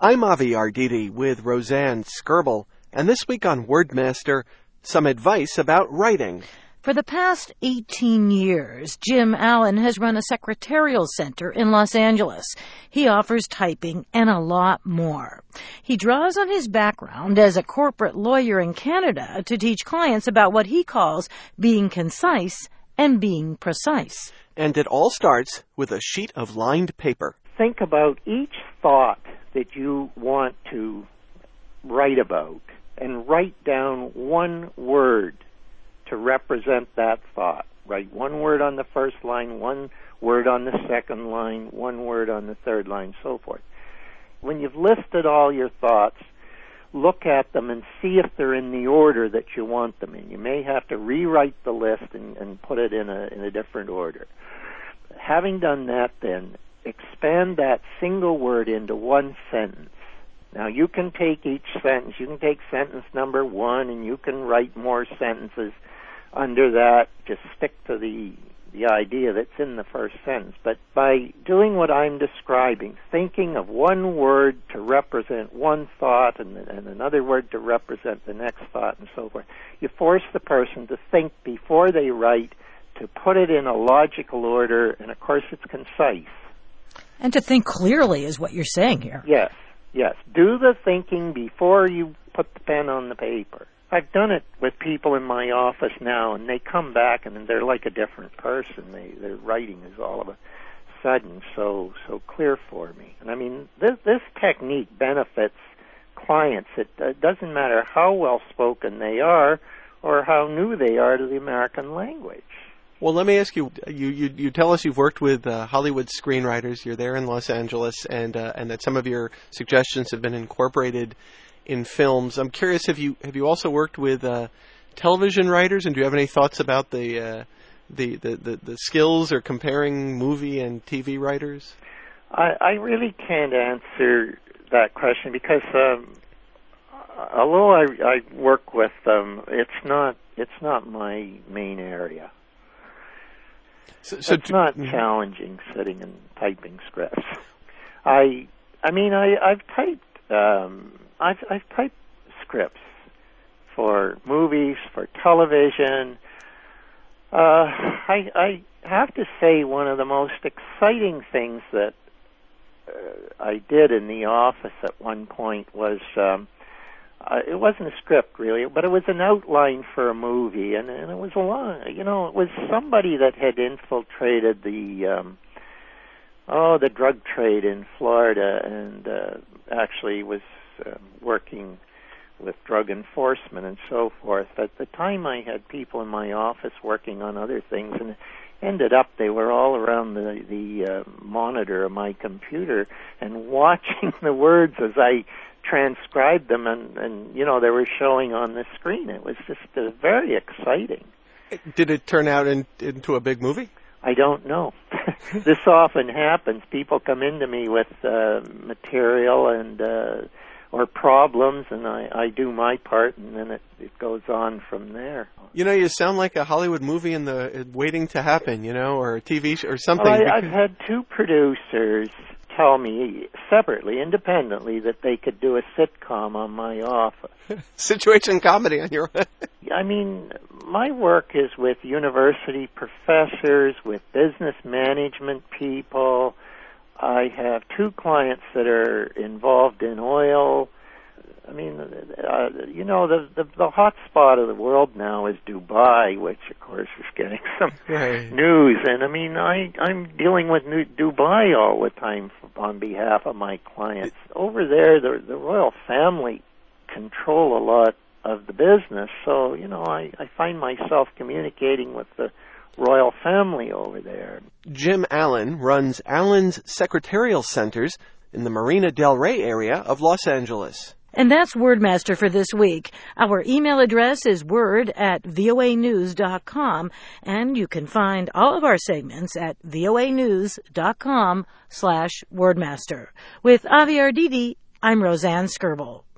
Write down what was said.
I'm Avi Arditi with Roseanne Skirble, and this week on Wordmaster, some advice about writing. For the past 18 years, Jim Allen has run a secretarial center in Los Angeles. He offers typing and a lot more. He draws on his background as a corporate lawyer in Canada to teach clients about what he calls being concise and being precise. And it all starts with a sheet of lined paper. Think about each thought that you want to write about and write down one word to represent that thought. Write one word on the first line, one word on the second line, one word on the third line, so forth. When you've listed all your thoughts, look at them and see if they're in the order that you want them in. You may have to rewrite the list and put it in a different order. Having done that, then, expand that single word into one sentence. Now, you can take each sentence, you can take sentence number 1, and you can write more sentences under that. Just stick to the idea that's in the first sentence. But by doing what I'm describing, thinking of one word to represent one thought and another word to represent the next thought and so forth, you force the person to think before they write, to put it in a logical order, and of course it's concise. And to think clearly is what you're saying here. Yes. Do the thinking before you put the pen on the paper. I've done it with people in my office now, and they come back and they're like a different person. Their writing is all of a sudden so clear for me. And I mean, this technique benefits clients. It doesn't matter how well spoken they are or how new they are to the American language. Well, let me ask you, you tell us you've worked with Hollywood screenwriters. You're there in Los Angeles, and that some of your suggestions have been incorporated in films. I'm curious, have you also worked with television writers, and do you have any thoughts about the skills or comparing movie and TV writers? I really can't answer that question because although I work with them, it's not my main area. So it's not challenging sitting and typing scripts. I've typed scripts for movies, for television. I have to say one of the most exciting things that I did in the office at one point was it wasn't a script really, but it was an outline for a movie, and it was it was somebody that had infiltrated the drug trade in Florida and actually was working with drug enforcement and so forth. At the time, I had people in my office working on other things, and it ended up they were all around the monitor of my computer and watching the words as I transcribed them, and they were showing on the screen. It was just very exciting. Did it turn out into a big movie? I don't know. This often happens. People come into me with material and or problems, and I do my part, and then it goes on from there. You sound like a Hollywood movie in the waiting to happen, or a TV show or something. Well, I've had two producers tell me separately, independently, that they could do a sitcom on my office. Situation comedy on your own. I mean, my work is with university professors, with business management people. I have two clients that are involved in oil. I mean, the hot spot of the world now is Dubai, which, of course, is getting some news. And, I mean, I'm dealing with Dubai all the time on behalf of my clients. Over there, the royal family control a lot of the business. So, I find myself communicating with the royal family over there. Jim Allen runs Allen's Secretarial Centers in the Marina Del Rey area of Los Angeles. And that's Wordmaster for this week. Our email address is word@voanews.com, and you can find all of our segments at voanews.com/Wordmaster. With Avi Arditi, I'm Roseanne Skirble.